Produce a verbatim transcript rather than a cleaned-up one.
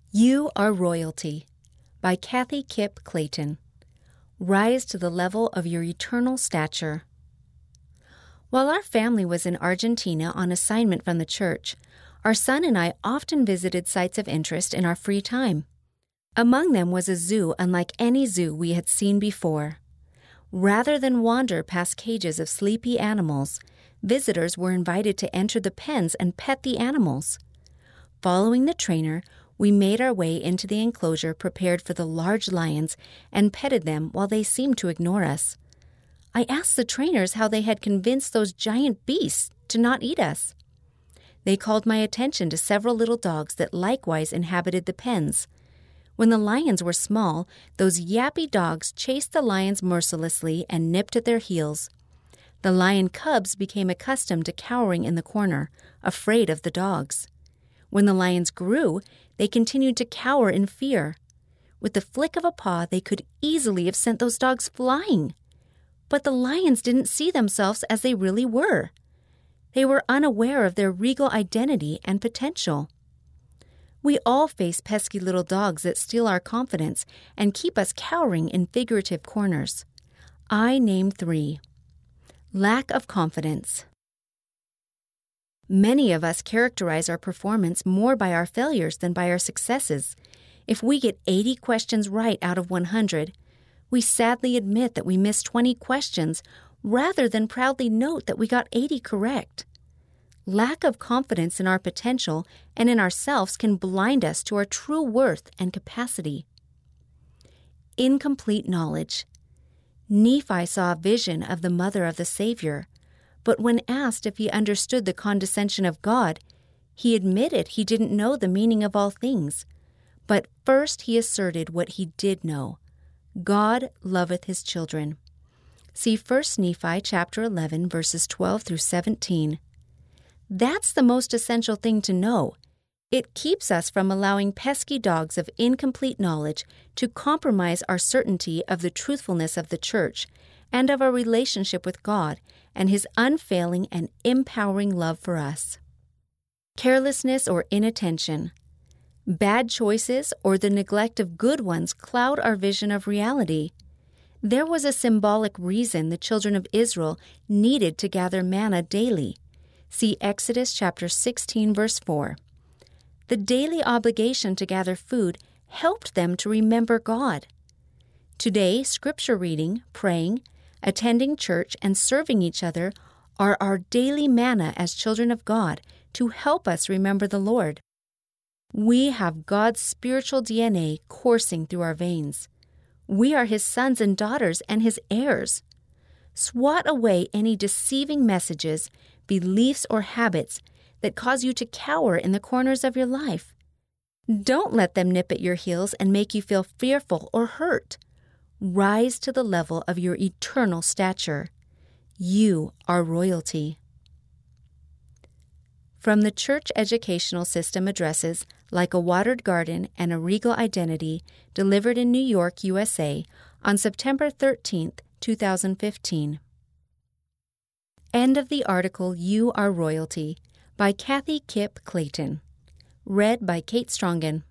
You Are Royalty by Kathy Kipp Clayton. Rise to the level of your eternal stature. While our family was in Argentina on assignment from the church, our son and I often visited sites of interest in our free time. Among them was a zoo unlike any zoo we had seen before. Rather than wander past cages of sleepy animals, visitors were invited to enter the pens and pet the animals. Following the trainer, we made our way into the enclosure prepared for the large lions and petted them while they seemed to ignore us. I asked the trainers how they had convinced those giant beasts to not eat us. They called my attention to several little dogs that likewise inhabited the pens. When the lions were small, those yappy dogs chased the lions mercilessly and nipped at their heels. The lion cubs became accustomed to cowering in the corner, afraid of the dogs. When the lions grew, they continued to cower in fear. With the flick of a paw, they could easily have sent those dogs flying. But the lions didn't see themselves as they really were. They were unaware of their regal identity and potential. We all face pesky little dogs that steal our confidence and keep us cowering in figurative corners. I name three. Lack of confidence. Many of us characterize our performance more by our failures than by our successes. If we get eighty questions right out of one hundred, we sadly admit that we missed twenty questions rather than proudly note that we got eighty correct. Lack of confidence in our potential and in ourselves can blind us to our true worth and capacity. Incomplete knowledge. Nephi saw a vision of the mother of the Savior. But when asked if he understood the condescension of God, he admitted he didn't know the meaning of all things. But first he asserted what he did know. God loveth his children. See First Nephi chapter eleven, verses twelve through seventeen. That's the most essential thing to know. It keeps us from allowing pesky dogs of incomplete knowledge to compromise our certainty of the truthfulness of the church and of our relationship with God and his unfailing and empowering love for us. Carelessness or inattention. Bad choices or the neglect of good ones cloud our vision of reality. There was a symbolic reason the children of Israel needed to gather manna daily. See Exodus chapter sixteen, verse four. The daily obligation to gather food helped them to remember God. Today, scripture reading, praying, attending church, and serving each other are our daily manna as children of God to help us remember the Lord. We have God's spiritual D N A coursing through our veins. We are his sons and daughters and his heirs. Swat away any deceiving messages, beliefs, or habits that cause you to cower in the corners of your life. Don't let them nip at your heels and make you feel fearful or hurt. Rise to the level of your eternal stature. You are royalty. From the Church Educational System addresses Like a Watered Garden and a Regal Identity, delivered in New York, U S A, on September thirteenth, two thousand fifteen. End of the article You Are Royalty by Kathy Kipp Clayton. Read by Kate Strongen.